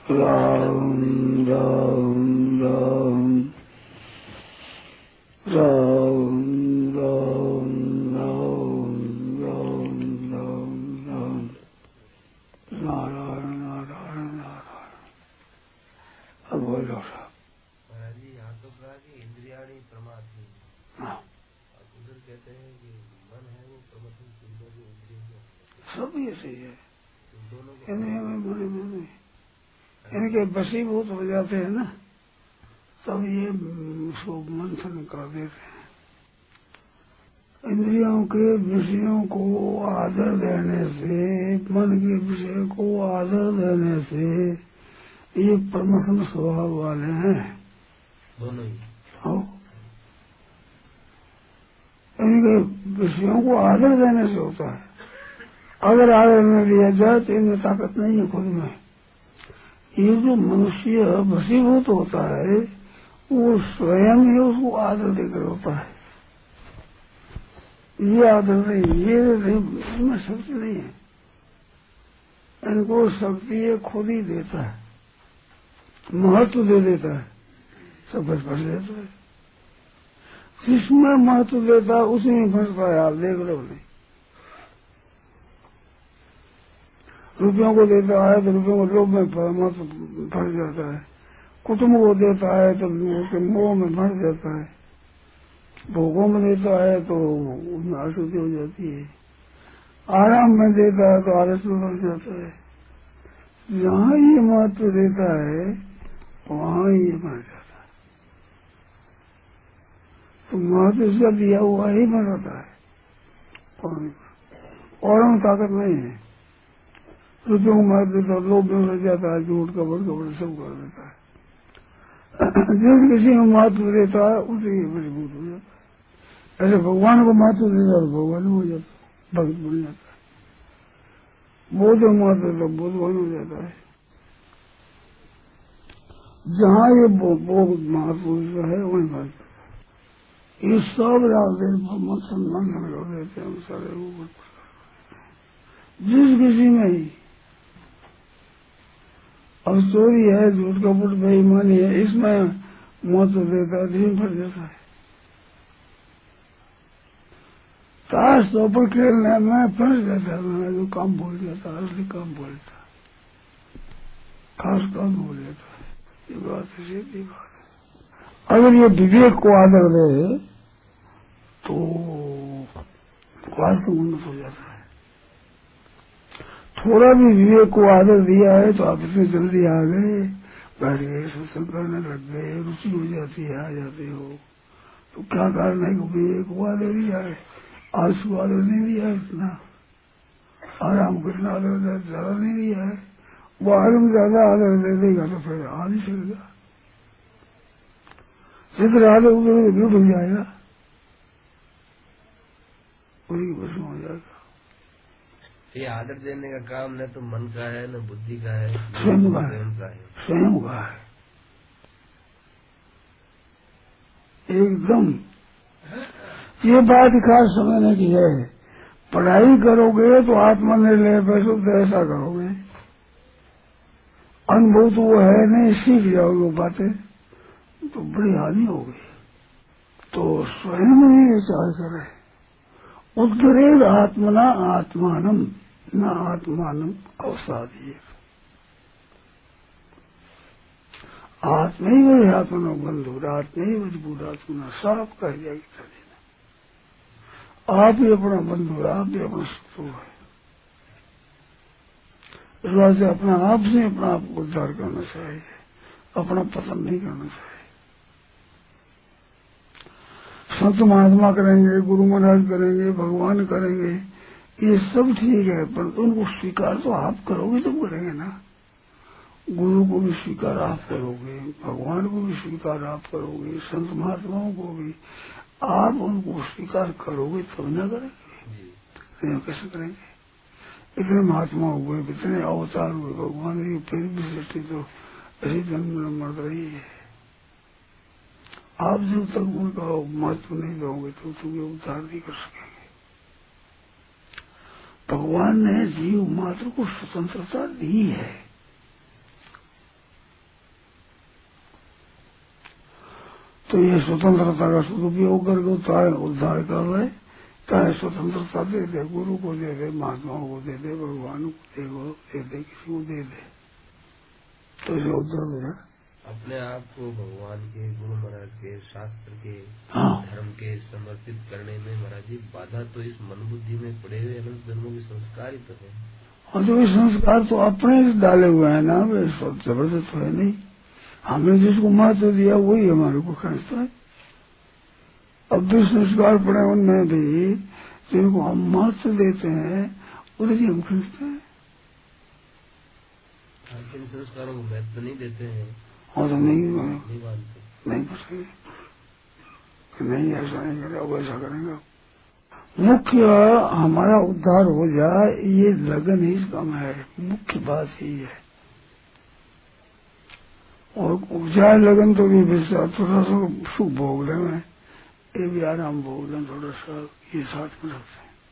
राम राम राम राम राम राम राम राम राम नारायण नारायण नारायण। अब बोलो साहब। महाराज जी यहाँ तो कहा कि इंद्रियाणी प्रमाथी, उधर कहते हैं कि मन है वो प्रमथन सुंदर जो इंद्रियों सब ये सही है। दोनों को इनके वशीभूत हो जाते हैं ना, तब ये उसको मंथन कर देते हैं। इंद्रियों के विषयों को आदर देने से, मन के विषय को आदर देने से ये प्रमथन स्वभाव वाले हैं दोनों ही। इनके विषयों को आदर देने से होता है। अगर आदर न दिया जाए तो इनमें ताकत नहीं है खुद में। ये जो मनुष्य वशीभूत होता है वो स्वयं ही उसको आदर देकर होता है। ये आदर नहीं, ये नहीं, इसमें शक्ति नहीं है। इनको शक्ति ये खुद ही देता है, महत्व दे देता है, सब बस भर देता है। जिसमें महत्व देता है उसी में फंसता है। आप देख लो नहीं, रुपयों को देता है तो रुपयों को लोभ में महत्व फंस जाता है। कुटुंब को देता है तो उसके मोह में फंस जाता है। भोगों में देता है तो उसमें आसक्ति हो जाती है। आराम में देता है तो आलस में फंस जाता है। जहाँ ये महत्व देता है वहाँ ये फंस जाता है। तो महत्व इसका दिया हुआ ही बन रहता है और हम ताकत नहीं है। रुपयों को महत्व देता है, लोभ में फंस जाता है, झूठ कपड़ सब कर देता है। जिस किसी में महत्व देता है उसे मजबूत हो जाता है। ऐसे भगवान को महत्व देता है भगवान हो जाता है, भक्त बन जाता है। बोध महत्व देता है बोधवान हो जाता है। जहाँ ये बोध महत्व है वही महत्व है। ये सब रास्ते मंथन कर देते हैं सारे ऊपर। जिस किसी में ही अब चोरी है, झूठ कपट बेईमानी है, इसमें महत्व देता है, दिन भर जाता है। ताश तो पर खेलने में फंस जाता है। मैं जो काम भूल जाता है असली काम बोलता है, खास काम भूल जाता है। ये बात है, सीधी बात है। अगर ये विवेक को आदर दे तो वास्तव उन्नत हो जाता है। थोड़ा भी विवेक को आदर दिया है तो आप इतनी जल्दी आ गए, बैठ गए, सत्संग करने लग गए, रुचि हो जाती है, आ जाते हो। तो क्या कारण है कि विवेक को आदर दिया है, आलस को आदर नहीं दिया है, इतना आराम करना आदर ज्यादा नहीं दिया है। वो आराम ज्यादा आदर दे देगा तो फिर आ नहीं सकेगा। जितना आदर उधर लुट हो जाएगा, वही भस्म हो जाएगा। ये आदर देने का काम न तो मन का है, न बुद्धि का है, स्वयं का है, स्वयं का है। एकदम ये बात खास समझने की है। पढ़ाई करोगे तो आत्मनिर्भर पैसों तो ऐसा करोगे, अनुभव तो वो है नहीं, सीख जाओगे वो बातें तो बड़ी हानि होगी। तो स्वयं ही विचार करे। उद्धरेद आत्मना आत्मानम न आत्मानम अवसादी। आत्मा ही वही आत्मनो बंधु, आत्मा ही मजबूत आत्मा साफ कह दिया गीता जी ने। आप ही अपना बंधु है, आप ही अपना शत्रु है। इस बात से अपना आप से अपना आप को उद्धार करना चाहिए, अपना पतन नहीं करना चाहिए। संत महात्मा करेंगे, गुरु महाराज करेंगे, भगवान करेंगे, ये सब ठीक है, पर उनको स्वीकार तो आप करोगे तब करेंगे ना। गुरु को भी स्वीकार आप करोगे, भगवान को भी स्वीकार आप करोगे, संत महात्माओं को भी आप उनको स्वीकार करोगे तब न करेंगे। कैसे करेंगे? इतने महात्मा हुए, इतने अवतार हुए भगवान की, फिर भी सृष्टि तो ऐसी जन्म मर रही है। आप जब तक उनका महत्व नहीं दोगे तो तुम्हें उद्धार नहीं कर सकेंगे। भगवान ने जीव मात्र को स्वतंत्रता दी है, तो ये स्वतंत्रता का सदुपयोग करके उद्धार कर रहे, चाहे स्वतंत्रता दे दे, गुरु को दे दे, महात्माओं को दे दे, भगवान को दे दे, किसी को दे दे, तो ये उद्धार हो जाए। अपने आप को भगवान के, गुरु महाराज के, शास्त्र के, धर्म के समर्पित करने में महाराज जी बाधा तो इस मन बुद्धि में पड़े हुए अनंत जन्मों के संस्कार ही तो है। और जो संस्कार तो अपने से डाले हुए हैं ना, वे सब जबरदस्त है नहीं। हमने जिसको महत्व दिया वही हमारे को खींचता है। अब भी संस्कार पड़े उनमें भी जिनको हम महत्व देते हैं उधर ही हम खींचते हैं। इन संस्कारों को महत्व नहीं देते हैं और तो नहीं मानते, नहीं पसंद कि नहीं ऐसा नहीं करेगा, वैसा करेंगे। मुख्य हमारा उद्धार हो जाए ये लगन ही कम है, मुख्य बात ही है। और जाए लगन तो भी थोड़ा सा सुख भोग लें, ये भी आराम भोग लें, थोड़ा सा ये साथ में रखते हैं।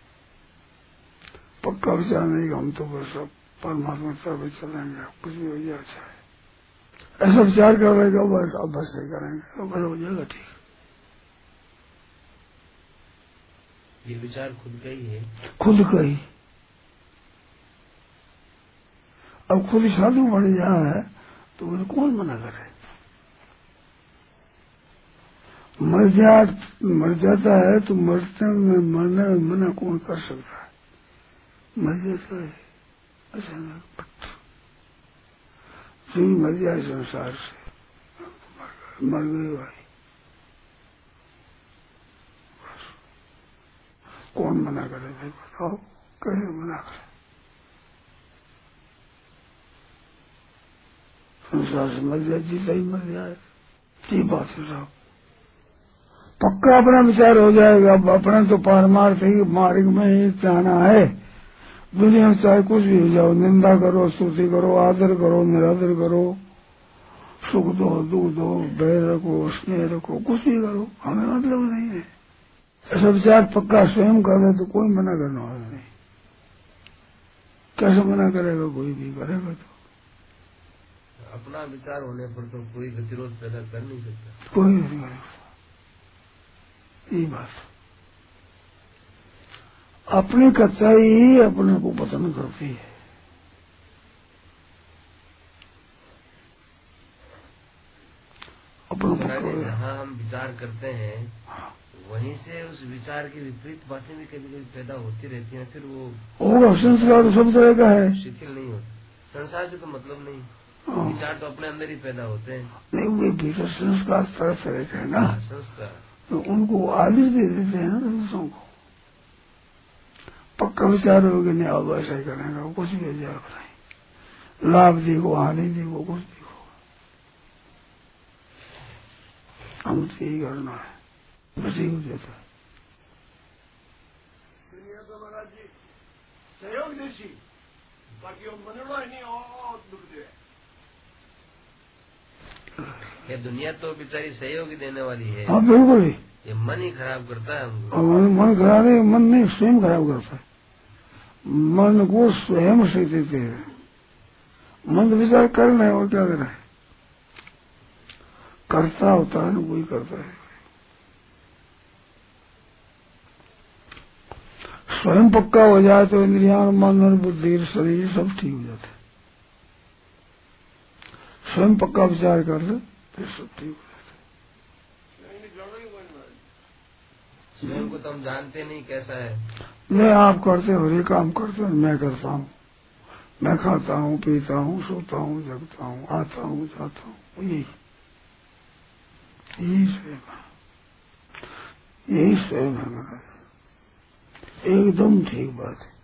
पक्का विचार नहीं हम तो बस अब परमात्मा तरफ चलेंगे, कुछ भी हो जाए अच्छा है, ऐसा विचार कर रहेगा बस, अब बस नहीं करेंगे, अब हो जाएगा ठीक। ये विचार खुद का ही है, खुद का ही। अब खुद साधु बन जाए तो मुझे कौन मना करे। मर जाता है तो मरते में मरने में मना कौन कर सकता है। मर जाता है अचानक जो मर जाए संसार से, मर गए भाई, कौन मना करे भाई, बताओ कैसे मना करे। संसार से मर जाए, जीता ही मर जाए, ये बात है साहब। पक्का अपना विचार हो जाएगा, अपना तो पारमार्थ ही मार्ग में ही जाना है। दुनिया में चाहे कुछ भी हो जाओ, निंदा करो, स्तुति करो, आदर करो, निरादर करो, सुख दो, दुख दो, बैर रखो, स्नेह रखो, कुछ भी करो, हमें मतलब नहीं है। ऐसा विचार पक्का स्वयं कर रहे तो कोई मना करने वाला नहीं। कैसे मना करेगा, कोई भी करेगा तो। अपना विचार होने पर तो कोई गतिरोध पैदा कर नहीं सकता, कोई नहीं करेगा। ये बात अपनी कच्चाई ही अपने को पसंद करती है। जहाँ हम विचार करते हैं वहीं से उस विचार की विपरीत बातें भी कभी कभी पैदा होती रहती हैं, फिर वो होगा। संस्कार तो सब तरह का है, शिथिल नहीं होता। संसार से तो मतलब नहीं, विचार तो अपने अंदर ही पैदा होते हैं। नहीं, वे भीतर संस्कार तरह तरह के है ना, संस्कार तो उनको आदेश दे देते हैं ना दूसरों को। पक्का विचार होगा नहीं, अब ऐसा ही करेंगे, कुछ भी हो जाएगा नहीं, लाभ देखो, हानि देखो, कुछ देखो, हम तो यही करना है, बस यही हो जाता है। दुनिया तो महाराज जी सहयोग देशी, बाकी वो मनोड़ा नहीं और दुख दे। ये दुनिया तो बेचारी सहयोग ही देने वाली है। हाँ बिल्कुल ही, ये मन ही खराब करता है हमको। मन खराब है, मन नहीं स्वयं खराब करता है। मन को स्वयं से देते हैं, मन विचार करना है और क्या करना है, करता होता है ना, वही करता है। स्वयं पक्का हो जाए तो इंद्रियां, मन और बुद्धि, शरीर सब ठीक हो जाते हैं। स्वयं पक्का विचार कर ले तो सब ठीक हो जाता है। स्वयं को तो हम जानते नहीं कैसा है। मैं आप करते हो, ये काम करते हो, मैं करता हूँ, मैं खाता हूँ, पीता हूँ, सोता हूँ, जगता हूँ, आता हूँ, जाता हूँ, यही स्वयं है, यही स्वयं है मेरा। एकदम ठीक बात है।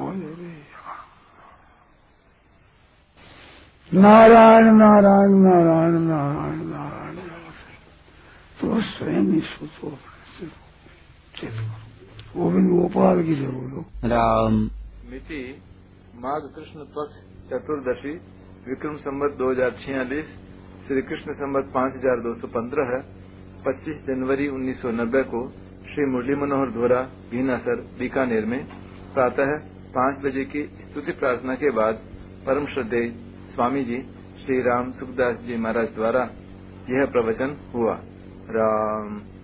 नारायण नारायण नारायण नारायण नारायण, तो स्वयं ही सोचो, गोविंद गोपाल की जय बोलो। राम मिति माघ कृष्ण पक्ष चतुर्दशी विक्रम संवत 2046 श्री कृष्ण संवत 5215 है। 25 जनवरी 1990 को श्री मुरली मनोहर धोरा भीनासर बीकानेर में प्रातः 5 बजे की स्तुति प्रार्थना के बाद परम श्रद्धेय स्वामी जी श्री राम सुखदास जी महाराज द्वारा यह प्रवचन हुआ। राम।